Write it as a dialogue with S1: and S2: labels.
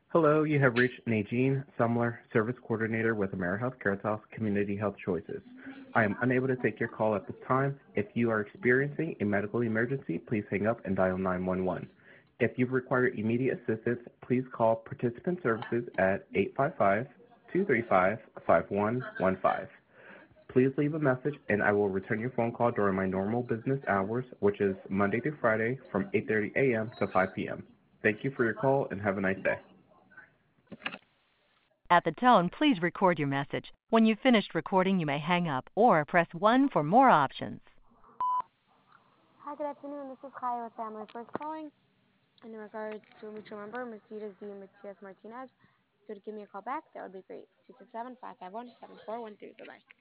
S1: Hello, you have reached Nadine Sumler, Service Coordinator with AmeriHealth Caritas Community Health Choices. I am unable to take your call at this time. If you are experiencing a medical emergency, please hang up and dial 911. If you require immediate assistance, please call Participant Services at 855-235-5115. Please leave a message and I will return your phone call during my normal business hours, which is Monday through Friday from 8:30 a.m. to 5 p.m. Thank you for your call and have a nice day.
S2: At the tone, please record your message. When you've finished recording, you may hang up or press 1 for more options.
S3: Hi, good afternoon. This is Kaya with Family First calling in regards to a mutual member, Mercedes D. Matias Martinez. If you could give me a call back, that would be great. 267-551-7413. Bye-bye.